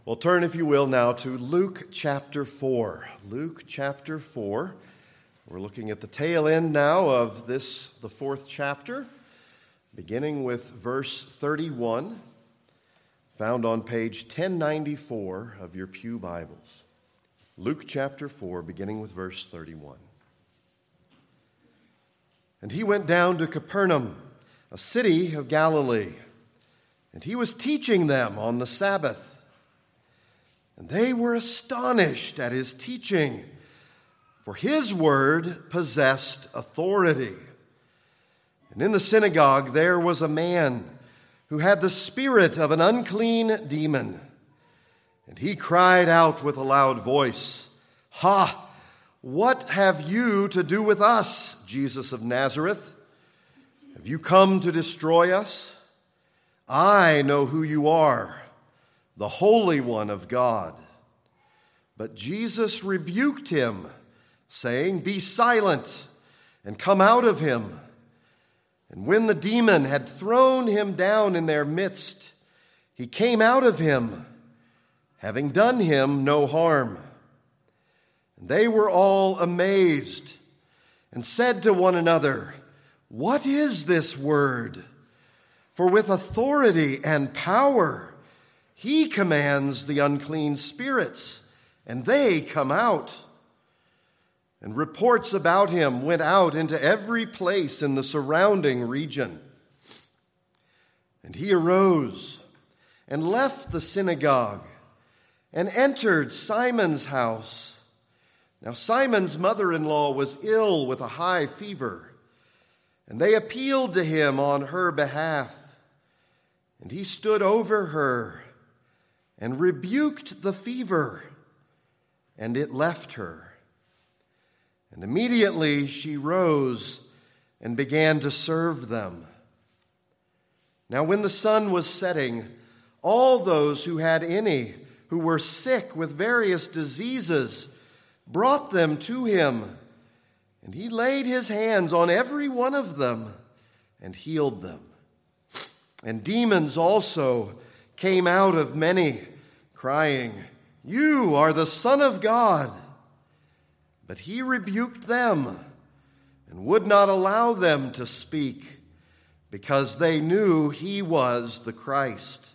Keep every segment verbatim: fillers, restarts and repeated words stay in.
Well, turn, if you will, now to Luke chapter four. Luke chapter four. We're looking at the tail end now of this, the fourth chapter, beginning with verse thirty-one, found on page ten ninety-four of your pew Bibles. Luke chapter four, beginning with verse thirty-one. And he went down to Capernaum, a city of Galilee, and he was teaching them on the Sabbath. And they were astonished at his teaching, for his word possessed authority. And in the synagogue there was a man who had the spirit of an unclean demon. And he cried out with a loud voice, "Ha! What have you to do with us, Jesus of Nazareth? Have you come to destroy us? I know who you are, the Holy One of God." But Jesus rebuked him, saying, "Be silent and come out of him." And when the demon had thrown him down in their midst, he came out of him, having done him no harm. And they were all amazed and said to one another, "What is this word? For with authority and power he commands the unclean spirits, and they come out." And reports about him went out into every place in the surrounding region. And he arose and left the synagogue and entered Simon's house. Now Simon's mother-in-law was ill with a high fever, and they appealed to him on her behalf. And he stood over her and rebuked the fever, and it left her. And immediately she rose and began to serve them. Now when the sun was setting, all those who had any who were sick with various diseases brought them to him, and he laid his hands on every one of them and healed them. And demons also came out of many, crying, "You are the Son of God." But he rebuked them and would not allow them to speak, because they knew he was the Christ.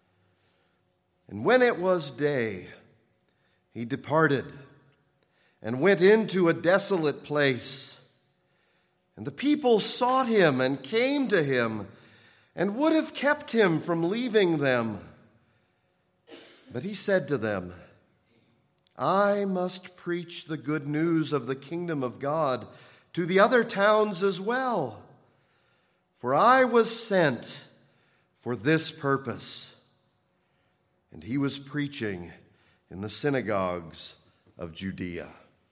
And when it was day, he departed and went into a desolate place. And the people sought him and came to him and would have kept him from leaving them. But he said to them, "I must preach the good news of the kingdom of God to the other towns as well, for I was sent for this purpose." And he was preaching in the synagogues of Judea.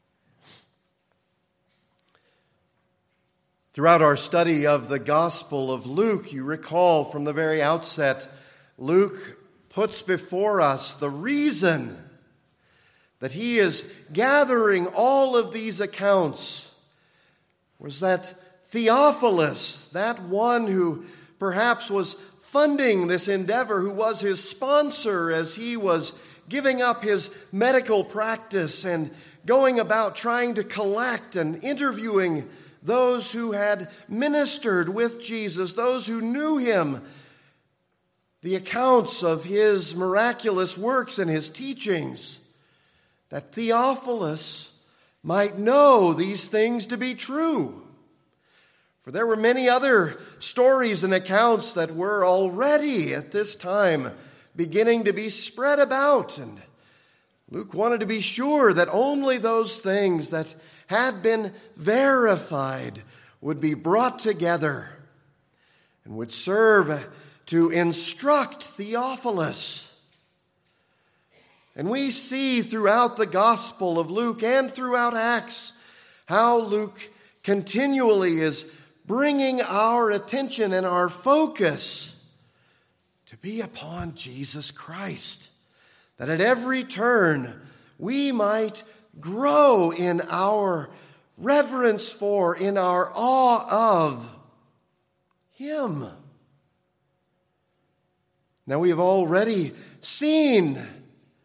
Throughout our study of the Gospel of Luke, you recall from the very outset, Luke puts before us the reason that he is gathering all of these accounts was that Theophilus, that one who perhaps was funding this endeavor, who was his sponsor as he was giving up his medical practice and going about trying to collect and interviewing those who had ministered with Jesus, those who knew him, the accounts of his miraculous works and his teachings, that Theophilus might know these things to be true. For there were many other stories and accounts that were already at this time beginning to be spread about, and Luke wanted to be sure that only those things that had been verified would be brought together and would serve to instruct Theophilus. And we see throughout the Gospel of Luke and throughout Acts how Luke continually is bringing our attention and our focus to be upon Jesus Christ, that at every turn we might grow in our reverence for, in our awe of Him. Now we have already seen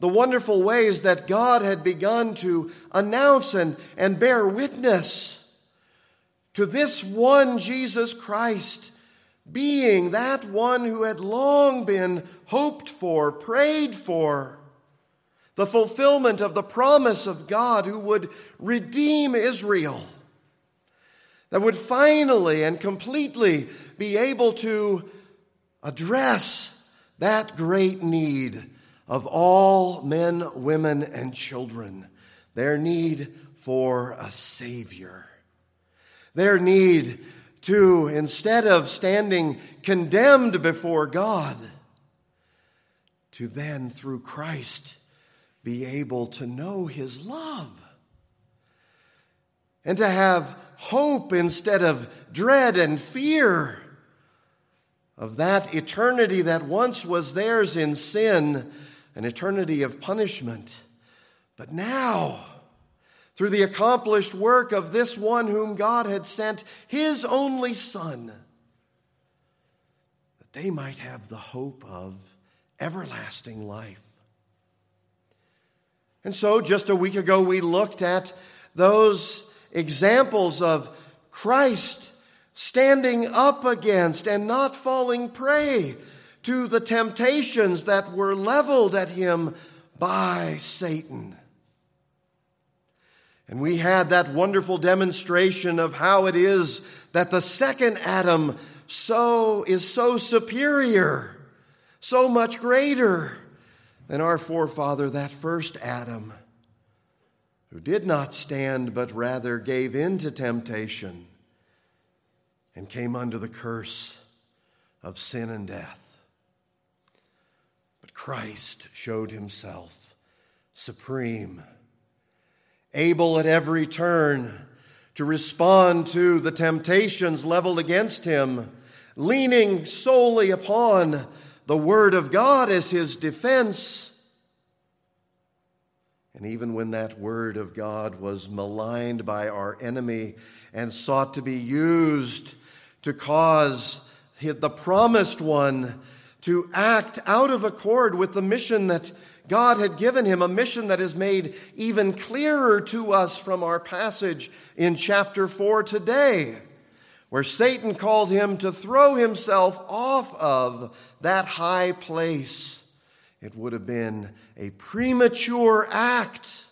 the wonderful ways that God had begun to announce and, and bear witness to this one Jesus Christ being that one who had long been hoped for, prayed for, the fulfillment of the promise of God who would redeem Israel, that would finally and completely be able to address that great need of all men, women, and children, their need for a Savior, their need to, instead of standing condemned before God, to then, through Christ, be able to know His love and to have hope instead of dread and fear of that eternity that once was theirs in sin, an eternity of punishment. But now, through the accomplished work of this one whom God had sent, His only Son, that they might have the hope of everlasting life. And so, just a week ago, we looked at those examples of Christ standing up against and not falling prey to the temptations that were leveled at Him by Satan. And we had that wonderful demonstration of how it is that the second Adam so is so superior, so much greater than our forefather, that first Adam, who did not stand but rather gave in to temptation and came under the curse of sin and death. But Christ showed Himself supreme, able at every turn to respond to the temptations leveled against Him, leaning solely upon the Word of God as His defense. And even when that Word of God was maligned by our enemy and sought to be used to cause the promised one to act out of accord with the mission that God had given him, a mission that is made even clearer to us from our passage in chapter four today, where Satan called him to throw himself off of that high place. It would have been a premature act,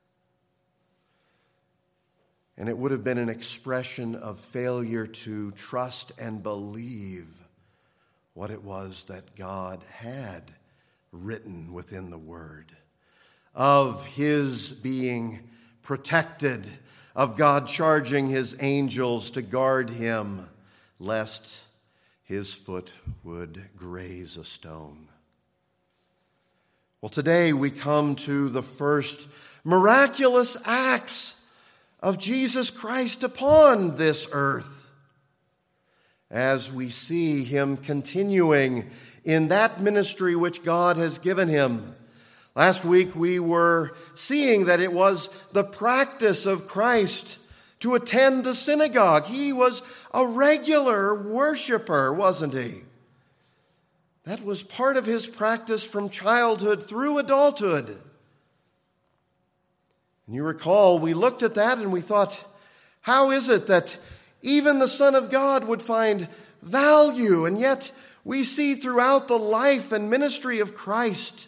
and it would have been an expression of failure to trust and believe what it was that God had written within the Word, of His being protected, of God charging His angels to guard him, lest his foot would graze a stone. Well, today we come to the first miraculous acts of Jesus Christ upon this earth, as we see Him continuing in that ministry which God has given Him. Last week we were seeing that it was the practice of Christ to attend the synagogue. He was a regular worshiper, wasn't He? That was part of His practice from childhood through adulthood. And you recall, we looked at that and we thought, how is it that even the Son of God would find value? And yet we see throughout the life and ministry of Christ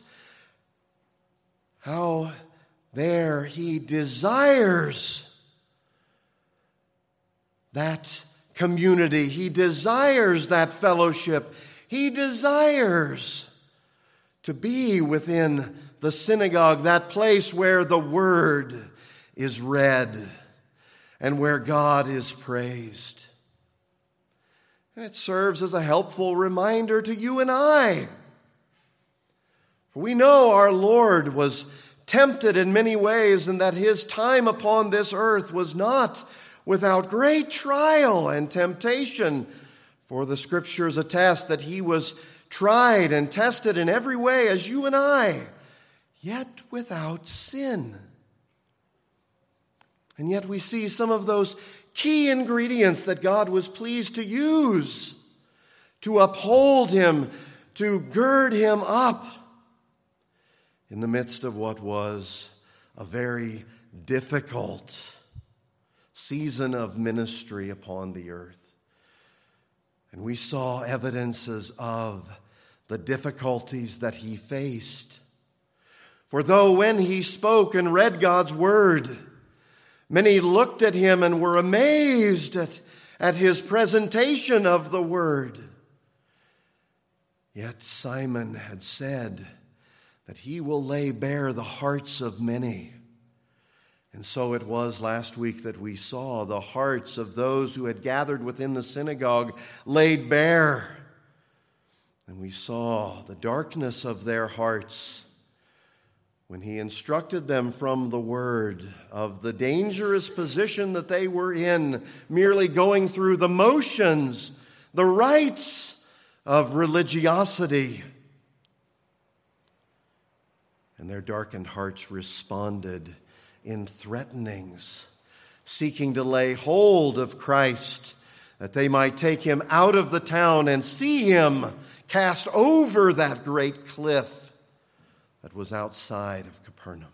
how there He desires that community. He desires that fellowship. He desires to be within the synagogue, that place where the Word is read and where God is praised. And it serves as a helpful reminder to you and I. For we know our Lord was tempted in many ways, and that His time upon this earth was not without great trial and temptation. For the Scriptures attest that He was tried and tested in every way as you and I, yet without sin. And yet we see some of those key ingredients that God was pleased to use to uphold Him, to gird Him up, in the midst of what was a very difficult season of ministry upon the earth. And we saw evidences of the difficulties that he faced. For though when he spoke and read God's word, many looked at him and were amazed at, at his presentation of the word, yet Simon had said that he will lay bare the hearts of many. And so it was last week that we saw the hearts of those who had gathered within the synagogue laid bare. And we saw the darkness of their hearts when he instructed them from the word of the dangerous position that they were in, merely going through the motions, the rites of religiosity. And their darkened hearts responded in threatenings, seeking to lay hold of Christ, that they might take him out of the town and see him cast over that great cliff that was outside of Capernaum.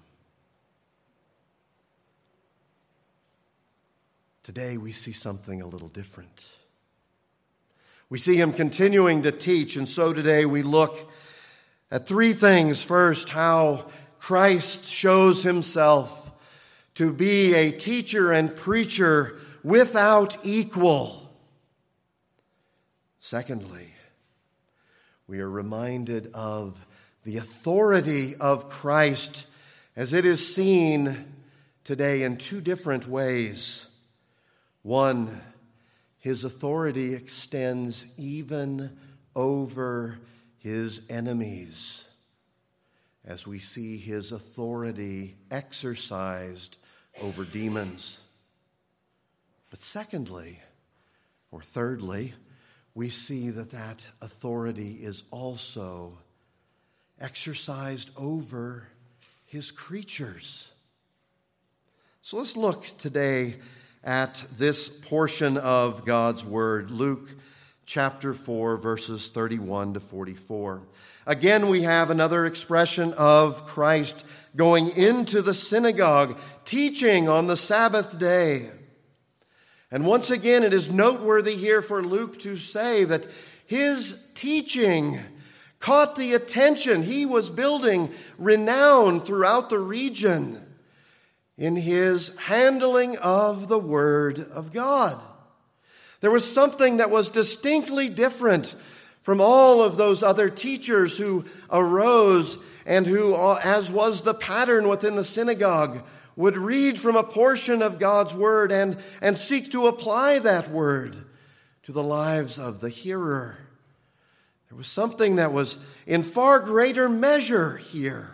Today we see something a little different. We see him continuing to teach, and so today we look at three things. First, how Christ shows himself to be a teacher and preacher without equal. Secondly, we are reminded of the authority of Christ as it is seen today in two different ways. One, his authority extends even over his enemies, as we see his authority exercised over demons. But secondly, or thirdly, we see that that authority is also exercised over his creatures. So let's look today at this portion of God's word, Luke chapter four, verses thirty-one to forty-four. Again, we have another expression of Christ going into the synagogue, teaching on the Sabbath day. And once again, it is noteworthy here for Luke to say that his teaching caught the attention. He was building renown throughout the region in his handling of the Word of God. There was something that was distinctly different from all of those other teachers who arose and who, as was the pattern within the synagogue, would read from a portion of God's word and, and seek to apply that word to the lives of the hearer. There was something that was in far greater measure here.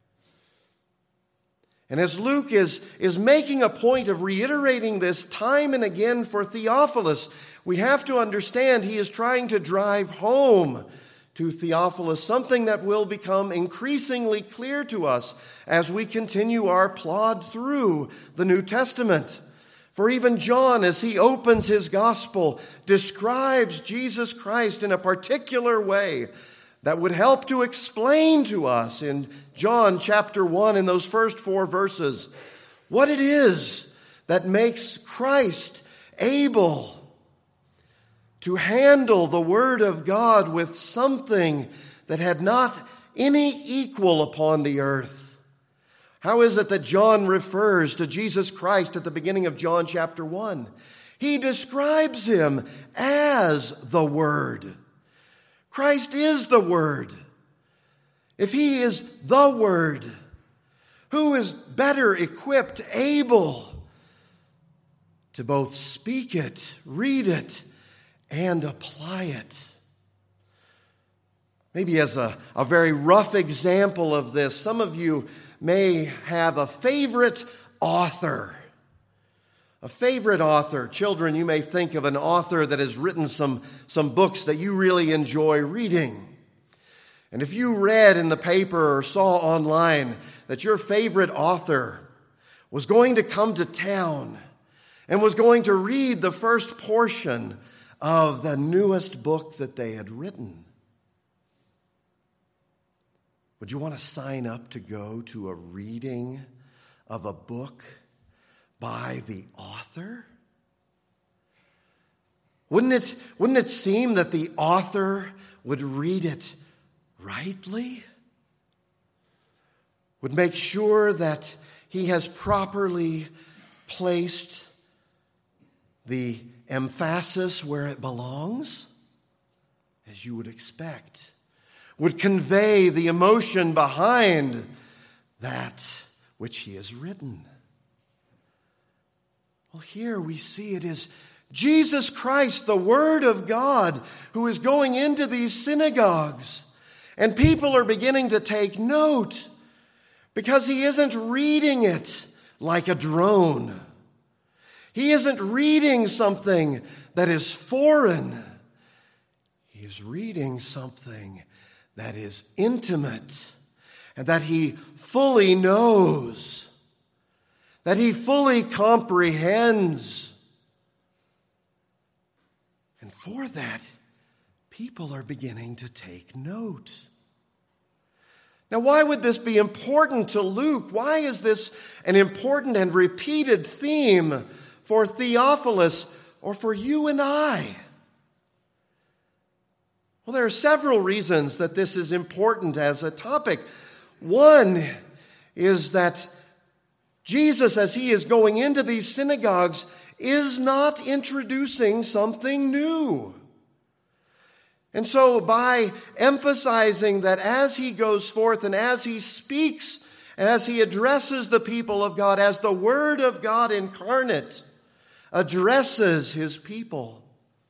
And as Luke is, is making a point of reiterating this time and again for Theophilus, we have to understand he is trying to drive home to Theophilus something that will become increasingly clear to us as we continue our plod through the New Testament. For even John, as he opens his gospel, describes Jesus Christ in a particular way that would help to explain to us in John chapter one, in those first four verses, what it is that makes Christ able to handle the Word of God with something that had not any equal upon the earth. How is it that John refers to Jesus Christ at the beginning of John chapter one? He describes him as the Word. Christ is the Word. If he is the Word, who is better equipped, able to both speak it, read it, and apply it? Maybe as a, a very rough example of this, some of you may have a favorite author. A favorite author. Children, you may think of an author that has written some, some books that you really enjoy reading. And if you read in the paper or saw online that your favorite author was going to come to town and was going to read the first portion of the newest book that they had written, Would you want to sign up to go to a reading of a book by the author? Wouldn't it, wouldn't it seem that the author would read it rightly? Would make sure that he has properly placed the emphasis where it belongs, as you would expect? Would convey the emotion behind that which he has written. Well, here we see it is Jesus Christ, the Word of God, who is going into these synagogues. And people are beginning to take note because he isn't reading it like a drone. He isn't reading something that is foreign. He is reading something that is intimate and that he fully knows, that he fully comprehends. And for that, people are beginning to take note. Now, why would this be important to Luke? Why is this an important and repeated theme for Theophilus or for you and I? Well, there are several reasons that this is important as a topic. One is that Jesus, as he is going into these synagogues, is not introducing something new. And so by emphasizing that as he goes forth and as he speaks, as he addresses the people of God, as the Word of God incarnate addresses his people,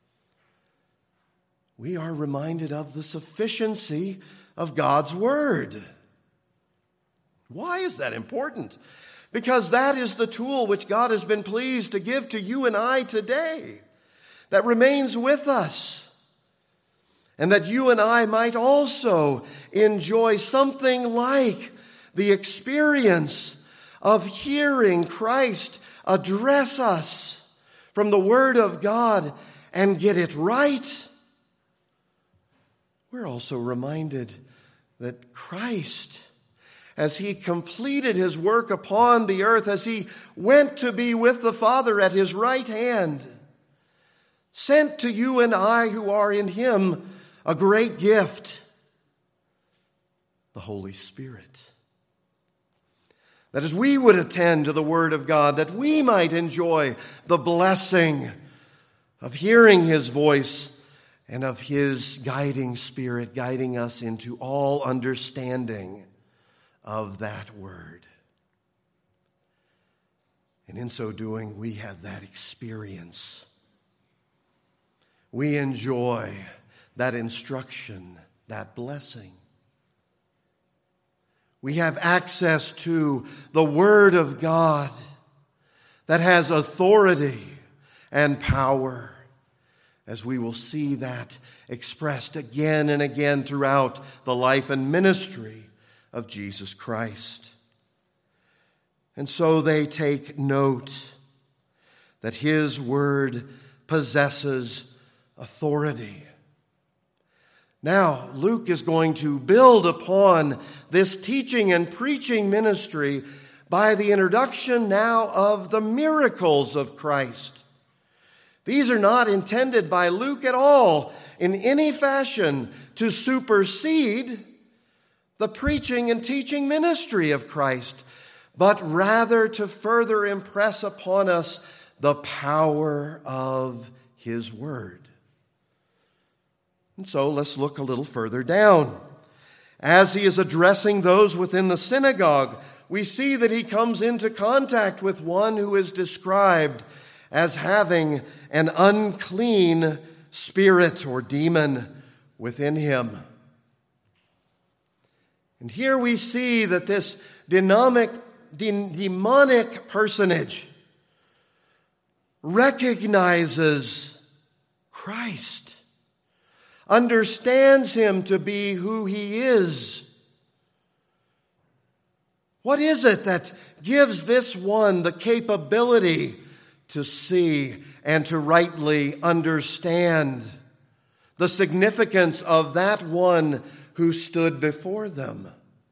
we are reminded of the sufficiency of God's Word. Why is that important? Because that is the tool which God has been pleased to give to you and I today, that remains with us, and that you and I might also enjoy something like the experience of hearing Christ address us from the Word of God and get it right. We're also reminded that Christ, as he completed his work upon the earth, as he went to be with the Father at his right hand, sent to you and I who are in him a great gift, the Holy Spirit. That as we would attend to the Word of God, that we might enjoy the blessing of hearing his voice and of his guiding Spirit, guiding us into all understanding of that Word. And in so doing, we have that experience. We enjoy that instruction, that blessing. We have access to the Word of God that has authority and power, as we will see that expressed again and again throughout the life and ministry of Jesus Christ. And so they take note that his word possesses authority. Now, Luke is going to build upon this teaching and preaching ministry by the introduction now of the miracles of Christ. These are not intended by Luke at all in any fashion to supersede the preaching and teaching ministry of Christ, but rather to further impress upon us the power of his word. And so let's look a little further down. As he is addressing those within the synagogue, we see that he comes into contact with one who is described as having an unclean spirit or demon within him. And here we see that this dynamic, demonic personage recognizes Christ, understands him to be who he is. What is it that gives this one the capability to see and to rightly understand the significance of that one who stood before them?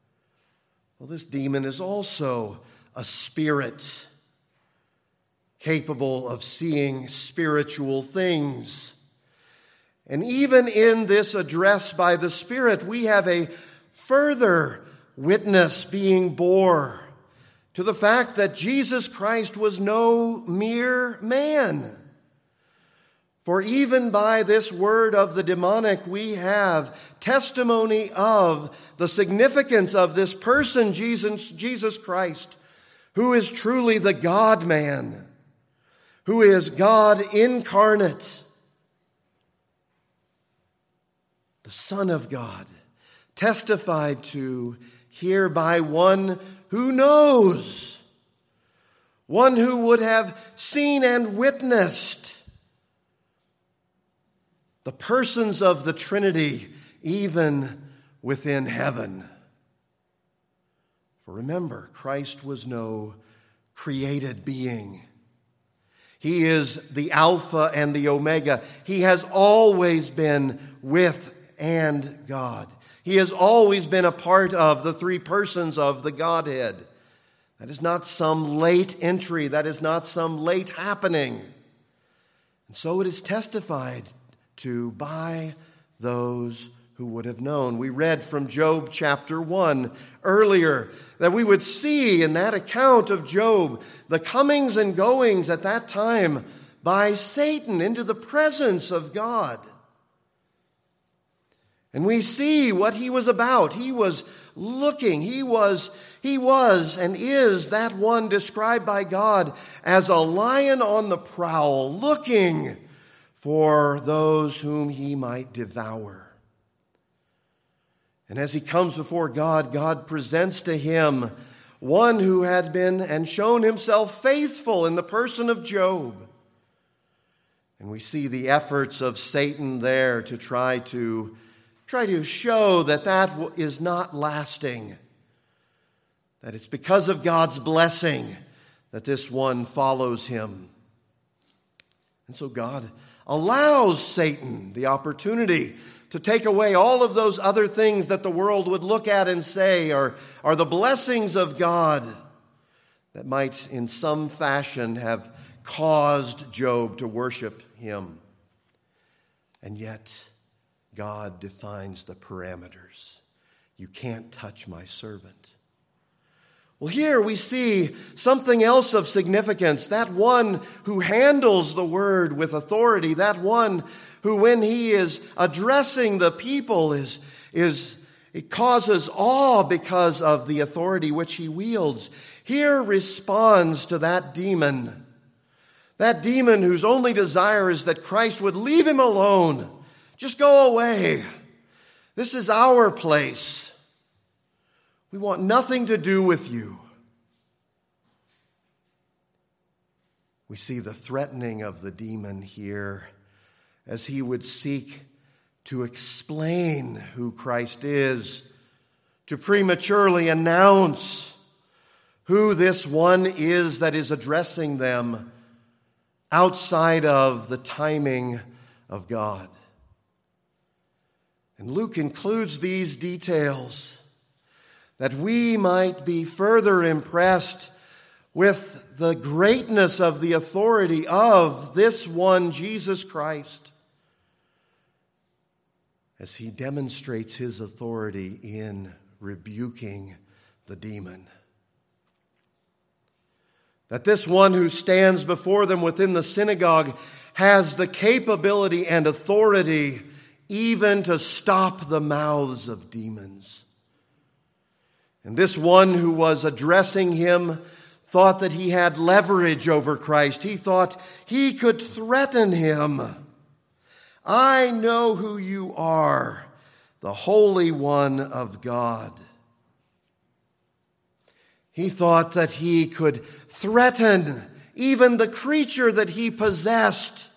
Well, this demon is also a spirit capable of seeing spiritual things. And even in this address by the Spirit, we have a further witness being bore to the fact that Jesus Christ was no mere man. For even by this word of the demonic, we have testimony of the significance of this person, Jesus, Jesus Christ, who is truly the God-man, who is God incarnate, the Son of God, testified to here by one who knows, one who would have seen and witnessed the persons of the Trinity even within heaven. For remember, Christ was no created being. He is the Alpha and the Omega. He has always been with and God. He has always been a part of the three persons of the Godhead. That is not some late entry. That is not some late happening. And so it is testified to by those who would have known. We read from Job chapter one earlier that we would see in that account of Job the comings and goings at that time by Satan into the presence of God. And we see what he was about. He was looking. He was, he was and is that one described by God as a lion on the prowl, looking for those whom he might devour. And as he comes before God, God presents to him one who had been and shown himself faithful in the person of Job. And we see the efforts of Satan there to try to try to show that that is not lasting, that it's because of God's blessing that this one follows him. And so God allows Satan the opportunity to take away all of those other things that the world would look at and say are, are the blessings of God that might in some fashion have caused Job to worship him. And yet God defines the parameters. You can't touch my servant. Well, here we see something else of significance. That one who handles the word with authority, that one who, when he is addressing the people, is, is it causes awe because of the authority which he wields, here responds to that demon. That demon whose only desire is that Christ would leave him alone. Just go away. This is our place. We want nothing to do with you. We see the threatening of the demon here as he would seek to explain who Christ is, to prematurely announce who this one is that is addressing them outside of the timing of God. And Luke includes these details that we might be further impressed with the greatness of the authority of this one, Jesus Christ, as he demonstrates his authority in rebuking the demon. That this one who stands before them within the synagogue has the capability and authority even to stop the mouths of demons. And this one who was addressing him thought that he had leverage over Christ. He thought he could threaten him. I know who you are, the Holy One of God. He thought that he could threaten even the creature that he possessed.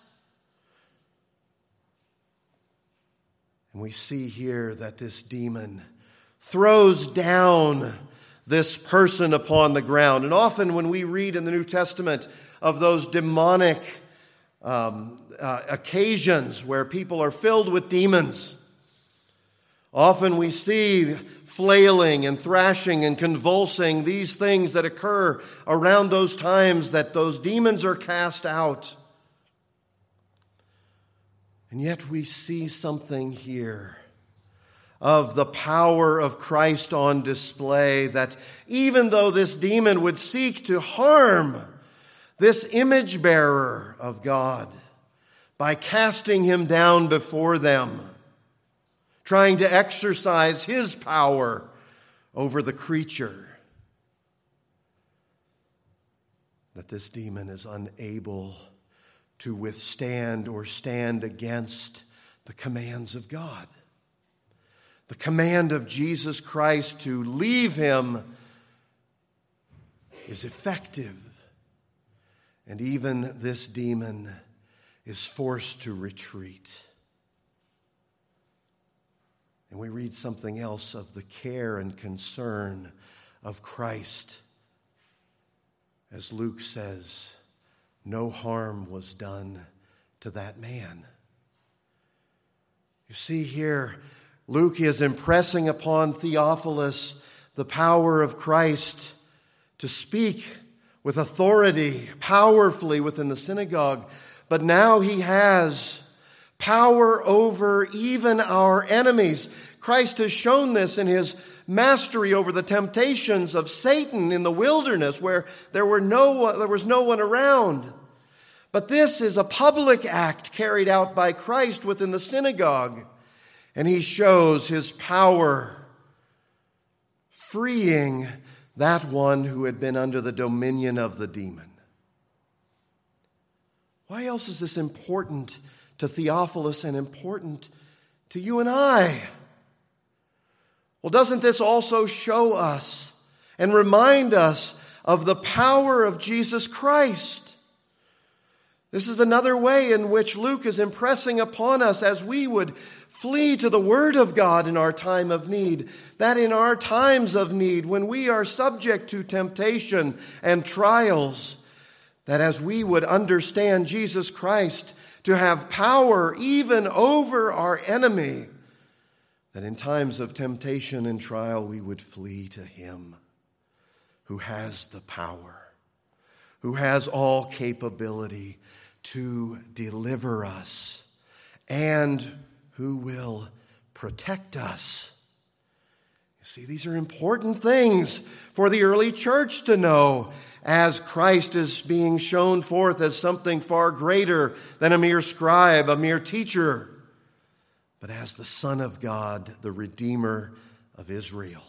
And we see here that this demon throws down this person upon the ground. And often when we read in the New Testament of those demonic um, uh, occasions where people are filled with demons, Often we see flailing and thrashing and convulsing, these things that occur around those times that those demons are cast out. And yet we see something here of the power of Christ on display, that even though this demon would seek to harm this image bearer of God by casting him down before them, trying to exercise his power over the creature, that this demon is unable to withstand or stand against the commands of God. The command of Jesus Christ to leave him is effective. And even this demon is forced to retreat. And we read something else of the care and concern of Christ. As Luke says, no harm was done to that man. You see here, Luke is impressing upon Theophilus the power of Christ to speak with authority, powerfully within the synagogue. But now he has power over even our enemies. Christ has shown this in his mastery over the temptations of Satan in the wilderness, where there were no there was no one around. But this is a public act carried out by Christ within the synagogue. And he shows his power, freeing that one who had been under the dominion of the demon. Why else is this important to Theophilus and important to you and I? Well, doesn't this also show us and remind us of the power of Jesus Christ? This is another way in which Luke is impressing upon us, as we would flee to the Word of God in our time of need, that in our times of need, when we are subject to temptation and trials, that as we would understand Jesus Christ to have power even over our enemy, that in times of temptation and trial we would flee to Him who has the power, who has all capability to deliver us, and who will protect us. You see, these are important things for the early church to know, as Christ is being shown forth as something far greater than a mere scribe, a mere teacher, but as the Son of God, the Redeemer of Israel.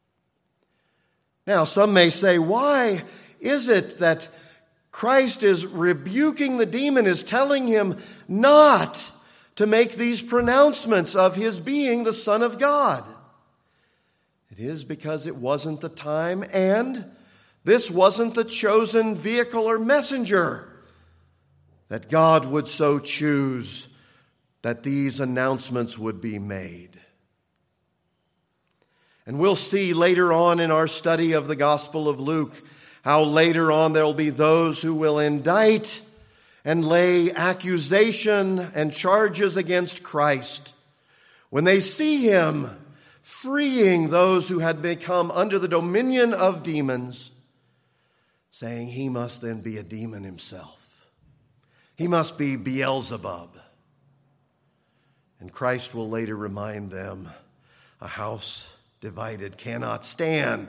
Now, some may say, why is it that Christ is rebuking the demon, is telling him not to make these pronouncements of his being the Son of God? It is because it wasn't the time, and this wasn't the chosen vehicle or messenger that God would so choose that these announcements would be made. And we'll see later on in our study of the Gospel of Luke how later on there will be those who will indict and lay accusation and charges against Christ when they see him freeing those who had become under the dominion of demons, saying he must then be a demon himself. He must be Beelzebub. And Christ will later remind them, a house divided cannot stand.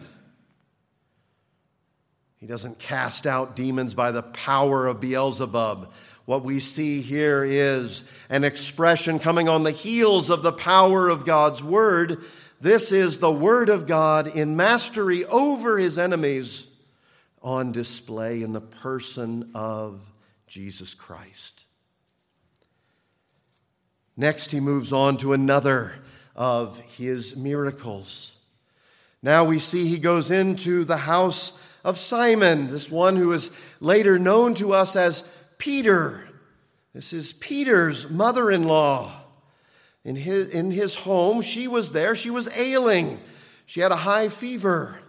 He doesn't cast out demons by the power of Beelzebub. What we see here is an expression coming on the heels of the power of God's word. This is the word of God in mastery over his enemies, on display in the person of Jesus Christ. Next, he moves on to another of his miracles. Now we see he goes into the house of Simon, this one who is later known to us as Peter. This is Peter's mother-in-law. In his, in his home, she was there. She was ailing. She had a high fever.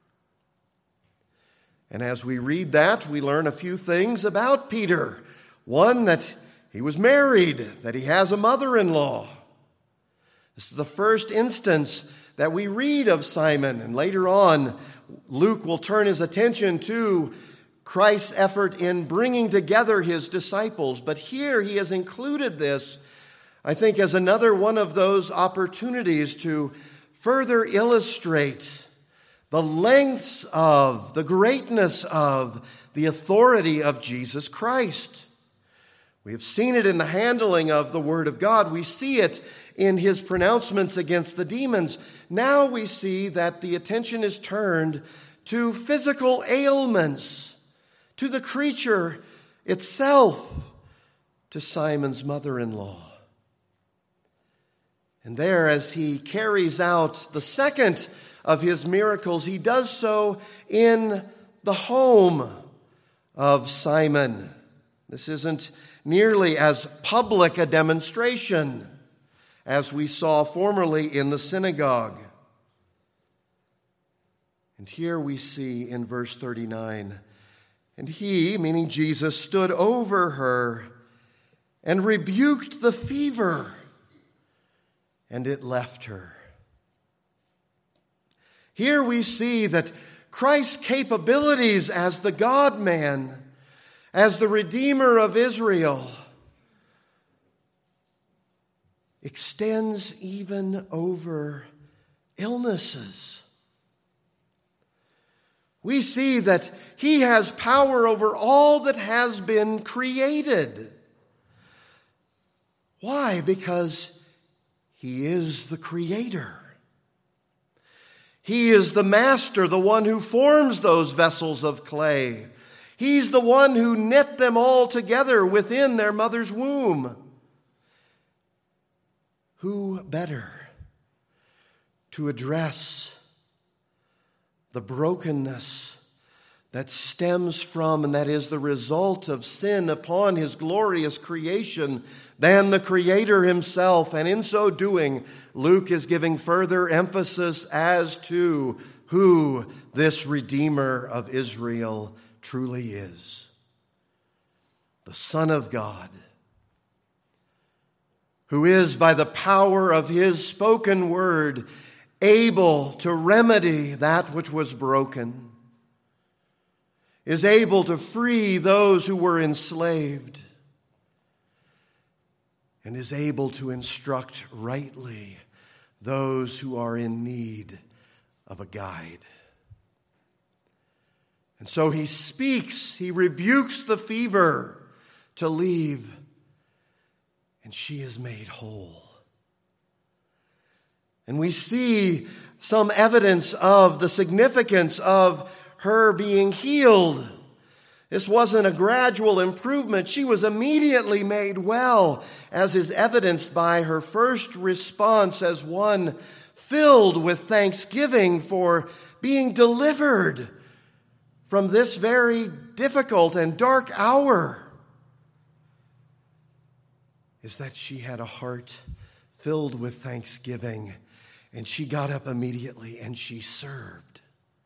And as we read that, we learn a few things about Peter. One, that he was married, that he has a mother-in-law. This is the first instance that we read of Simon, and later on, Luke will turn his attention to Christ's effort in bringing together his disciples. But here he has included this, I think, as another one of those opportunities to further illustrate the lengths of, the greatness of, the authority of Jesus Christ. We have seen it in the handling of the Word of God. We see it in his pronouncements against the demons. Now we see that the attention is turned to physical ailments, to the creature itself, to Simon's mother-in-law. And there, as he carries out the second of his miracles, he does so in the home of Simon. This isn't nearly as public a demonstration as we saw formerly in the synagogue. And here we see in verse thirty-nine, and he, meaning Jesus, stood over her and rebuked the fever, and it left her. Here we see that Christ's capabilities as the God-man, as the Redeemer of Israel, extends even over illnesses. We see that he has power over all that has been created. Why? Because he is the creator. He is the master, the one who forms those vessels of clay. He's the one who knit them all together within their mother's womb. Who better to address the brokenness that stems from and that is the result of sin upon his glorious creation than the Creator himself? And in so doing, Luke is giving further emphasis as to who this Redeemer of Israel truly is. The Son of God, who is by the power of his spoken word able to remedy that which was broken, is able to free those who were enslaved, and is able to instruct rightly those who are in need of a guide. And so he speaks, he rebukes the fever to leave, and she is made whole. And we see some evidence of the significance of her being healed. This wasn't a gradual improvement. She was immediately made well, as is evidenced by her first response as one filled with thanksgiving for being delivered from this very difficult and dark hour. Is that she had a heart filled with thanksgiving, and she got up immediately and she served.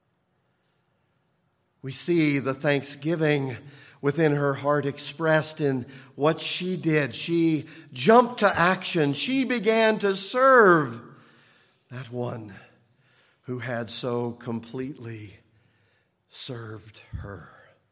We see the thanksgiving within her heart expressed in what she did. She jumped to action. She began to serve that one who had so completely served her.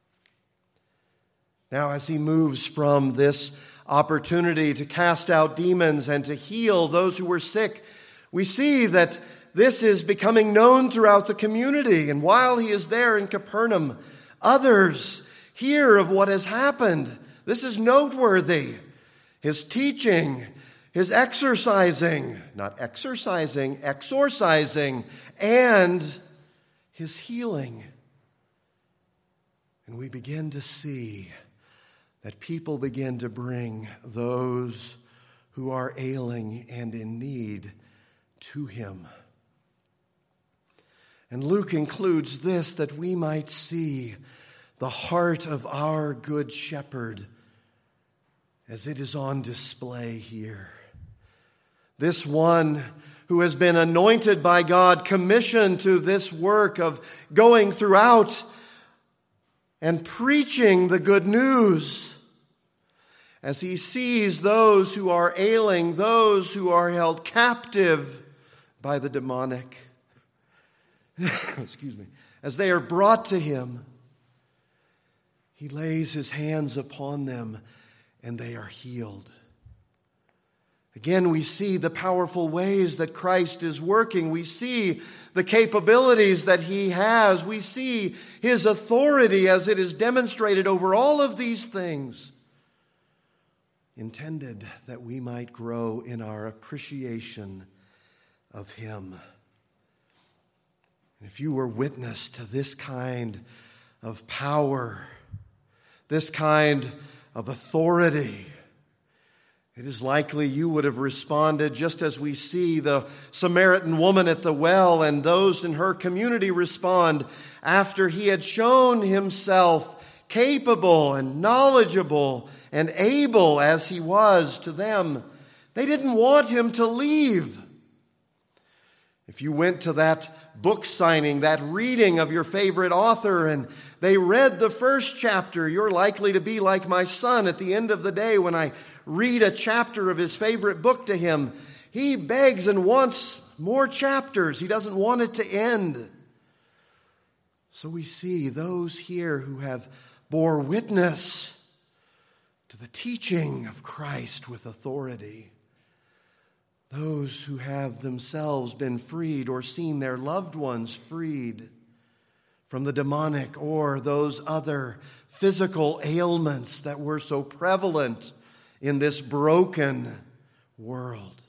Now, as he moves from this opportunity to cast out demons and to heal those who were sick, we see that this is becoming known throughout the community. And while he is there in Capernaum, others hear of what has happened. This is noteworthy. His teaching, his exercising, not exercising, exorcising, and his healing. And we begin to see that people begin to bring those who are ailing and in need to him. And Luke includes this, that we might see the heart of our good shepherd as it is on display here. This one who has been anointed by God, commissioned to this work of going throughout and preaching the good news as he sees those who are ailing, those who are held captive by the demonic. Excuse me. As they are brought to him, he lays his hands upon them and they are healed. Again, we see the powerful ways that Christ is working. We see the capabilities that he has. We see his authority as it is demonstrated over all of these things, intended that we might grow in our appreciation of him. And if you were witness to this kind of power, this kind of authority, it is likely you would have responded just as we see the Samaritan woman at the well and those in her community respond after he had shown himself capable and knowledgeable and able as he was to them. They didn't want him to leave. If you went to that book signing, that reading of your favorite author, and they read the first chapter, you're likely to be like my son at the end of the day when I read a chapter of his favorite book to him. He begs and wants more chapters. He doesn't want it to end. So we see those here who have bore witness to the teaching of Christ with authority. Those who have themselves been freed or seen their loved ones freed from the demonic or those other physical ailments that were so prevalent in this broken world.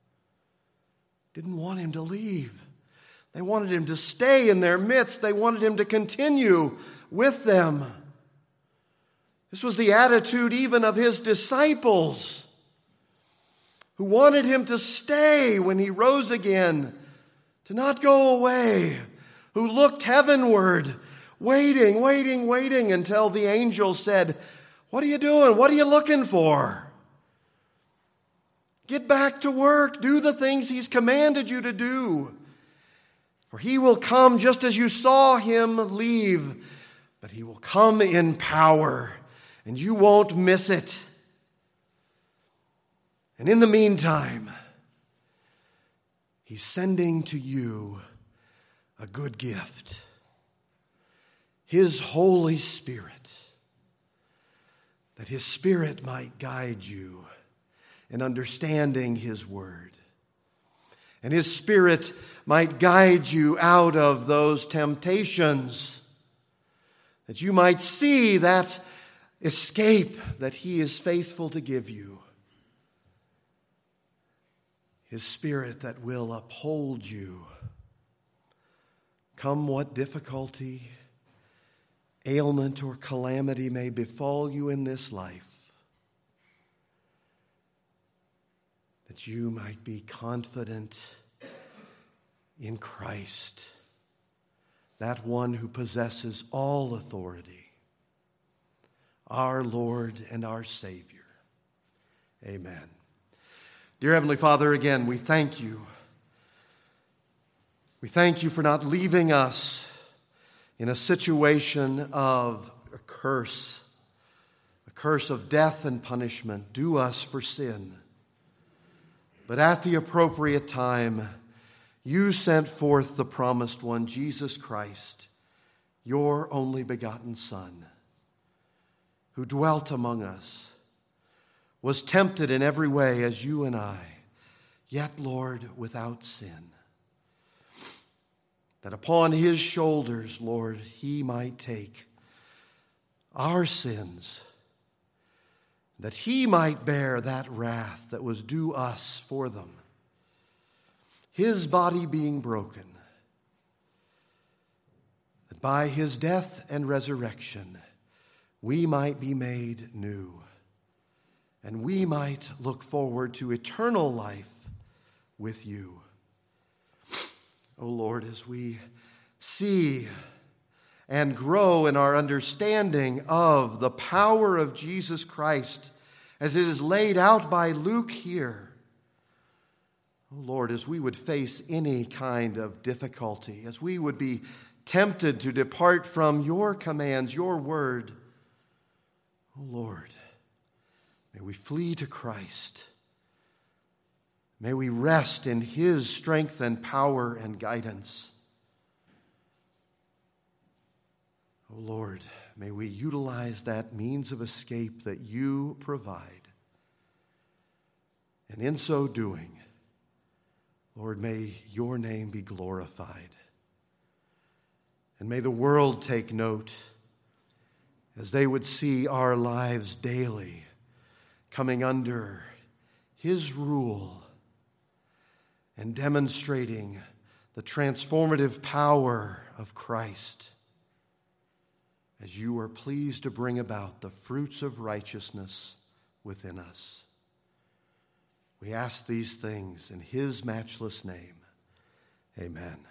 Didn't want him to leave. They wanted him to stay in their midst. They wanted him to continue with them. This was the attitude even of his disciples, who wanted him to stay when he rose again, to not go away, who looked heavenward, waiting, waiting, waiting until the angel said, "What are you doing? What are you looking for? Get back to work. Do the things he's commanded you to do. For he will come just as you saw him leave, but he will come in power, and you won't miss it." And in the meantime, he's sending to you a good gift, his Holy Spirit, that his Spirit might guide you in understanding his word. And his Spirit might guide you out of those temptations, that you might see that escape that he is faithful to give you. His Spirit that will uphold you, come what difficulty, ailment, or calamity may befall you in this life, that you might be confident in Christ, that one who possesses all authority, our Lord and our Savior. Amen. Dear Heavenly Father, again, we thank you. We thank you for not leaving us in a situation of a curse, a curse of death and punishment due us for sin. But at the appropriate time, you sent forth the promised one, Jesus Christ, your only begotten Son, who dwelt among us, was tempted in every way as you and I, yet, Lord, without sin. That upon his shoulders, Lord, he might take our sins, that he might bear that wrath that was due us for them, his body being broken, that by his death and resurrection we might be made new, and we might look forward to eternal life with you. O Lord, as we see and grow in our understanding of the power of Jesus Christ as it is laid out by Luke here, O Lord, as we would face any kind of difficulty, as we would be tempted to depart from your commands, your word, O Lord, May we flee to Christ. May we rest in his strength and power and guidance. Oh Lord, may we utilize that means of escape that you provide. And in so doing, Lord, may your name be glorified. And may the world take note as they would see our lives daily coming under his rule and demonstrating the transformative power of Christ as you are pleased to bring about the fruits of righteousness within us. We ask these things in his matchless name. Amen.